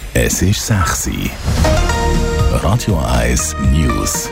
Es ist 6 Uhr. Radio 1 News.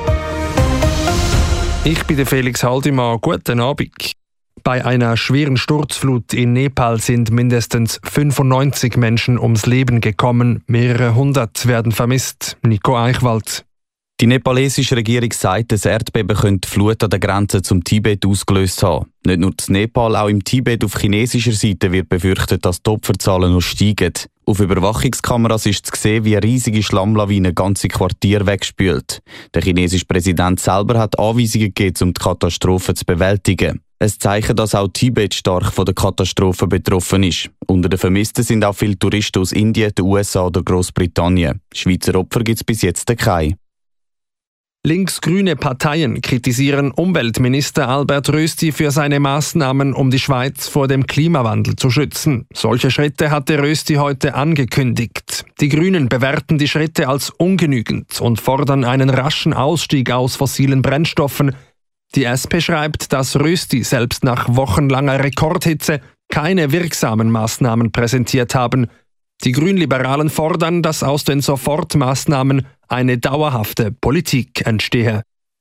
Ich bin der Felix Haldimann. Guten Abend. Bei einer schweren Sturzflut in Nepal sind mindestens 95 Menschen ums Leben gekommen. Mehrere hundert werden vermisst. Nico Eichwald. Die nepalesische Regierung sagt, das Erdbeben könnte die Flut an der Grenze zum Tibet ausgelöst haben. Nicht nur in Nepal, auch im Tibet auf chinesischer Seite wird befürchtet, dass die Opferzahlen noch steigen. Auf Überwachungskameras ist zu sehen, wie eine riesige Schlammlawine ganze Quartiere wegspült. Der chinesische Präsident selber hat Anweisungen gegeben, um die Katastrophe zu bewältigen. Ein Zeichen, dass auch Tibet stark von der Katastrophe betroffen ist. Unter den Vermissten sind auch viele Touristen aus Indien, den USA oder Großbritannien. Schweizer Opfer gibt es bis jetzt keine. Linksgrüne Parteien kritisieren Umweltminister Albert Rösti für seine Maßnahmen, um die Schweiz vor dem Klimawandel zu schützen. Solche Schritte hatte Rösti heute angekündigt. Die Grünen bewerten die Schritte als ungenügend und fordern einen raschen Ausstieg aus fossilen Brennstoffen. Die SP schreibt, dass Rösti selbst nach wochenlanger Rekordhitze keine wirksamen Maßnahmen präsentiert haben. Die Grünliberalen fordern, dass aus den Sofortmaßnahmen eine dauerhafte Politik entstehe.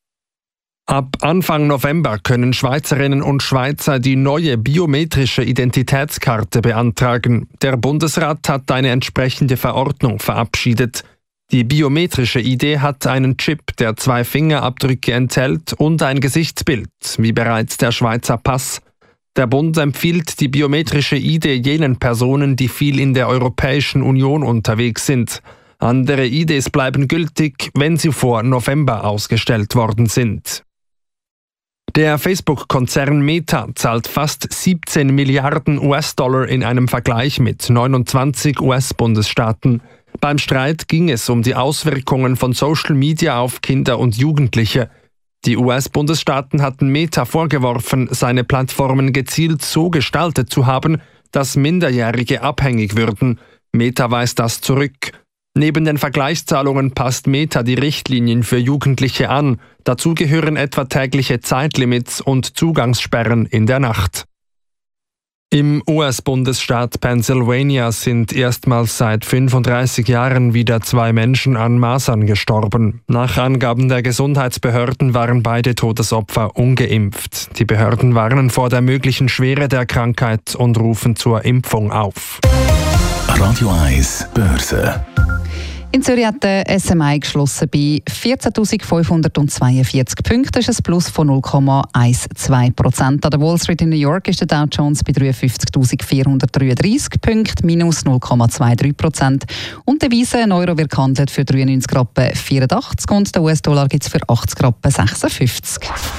Ab Anfang November können Schweizerinnen und Schweizer die neue biometrische Identitätskarte beantragen. Der Bundesrat hat eine entsprechende Verordnung verabschiedet. Die biometrische ID hat einen Chip, der 2 Fingerabdrücke enthält und ein Gesichtsbild, wie bereits der Schweizer Pass. Der Bund empfiehlt die biometrische ID jenen Personen, die viel in der Europäischen Union unterwegs sind. Andere IDs bleiben gültig, wenn sie vor November ausgestellt worden sind. Der Facebook-Konzern Meta zahlt fast 17 Milliarden US-Dollar in einem Vergleich mit 29 US-Bundesstaaten. Beim Streit ging es um die Auswirkungen von Social Media auf Kinder und Jugendliche. Die US-Bundesstaaten hatten Meta vorgeworfen, seine Plattformen gezielt so gestaltet zu haben, dass Minderjährige abhängig würden. Meta weist das zurück. Neben den Vergleichszahlungen passt Meta die Richtlinien für Jugendliche an. Dazu gehören etwa tägliche Zeitlimits und Zugangssperren in der Nacht. Im US-Bundesstaat Pennsylvania sind erstmals seit 35 Jahren wieder 2 Menschen an Masern gestorben. Nach Angaben der Gesundheitsbehörden waren beide Todesopfer ungeimpft. Die Behörden warnen vor der möglichen Schwere der Krankheit und rufen zur Impfung auf. Radio 1 Börse. In Zürich hat der SMI geschlossen bei 14.542 Punkten. Das ist ein Plus von 0,12%. An der Wall Street in New York ist der Dow Jones bei 53.433 Punkten, minus 0,23%. Und der Devise, ein Euro wird gehandelt für 93,84 und der US-Dollar gibt es für 80,56.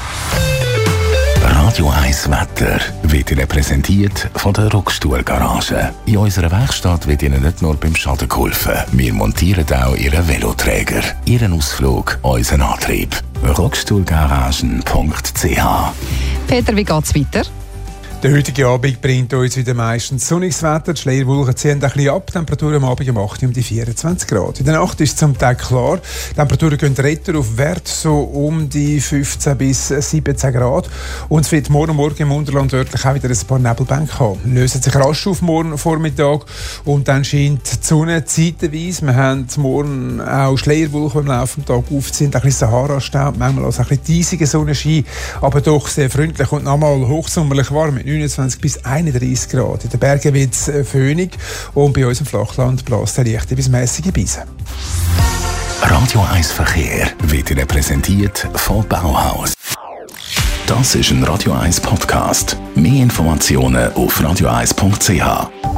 Radio 1 Wetter wird Ihnen präsentiert von der Rockstuhl-Garage. In unserer Werkstatt wird Ihnen nicht nur beim Schaden geholfen. Wir montieren auch Ihren Veloträger, Ihren Ausflug, unseren Antrieb. Rockstuhlgaragen.ch. Peter, wie geht's weiter? Der heutige Abend bringt uns wieder meistens sonniges Wetter. Die Schleierwolken ziehen ein bisschen ab. Die Temperatur am Abend um 8 um die 24 Grad. In der Nacht ist es zum Teil klar. Die Temperaturen gehen retour auf Wert so um die 15 bis 17 Grad. Und es wird morgen im Unterland örtlich auch wieder ein paar Nebelbänke haben. Lösen sich rasch auf morgen Vormittag und dann scheint die Sonne zeitweise. Wir haben morgen auch Schleierwolken am laufenden Tag aufziehen, ein bisschen Sahara-Staub, manchmal auch ein bisschen diesiger Sonnenschein, aber doch sehr freundlich und nochmal hochsommerlich warm. 29 bis 31 Grad. In den Bergen wird es föhnig und bei uns im Flachland bläst eine leichte bis mäßige Brise. Radio 1 Verkehr wird Ihnen präsentiert von Bauhaus. Das ist ein Radio 1 Podcast. Mehr Informationen auf radio1.ch.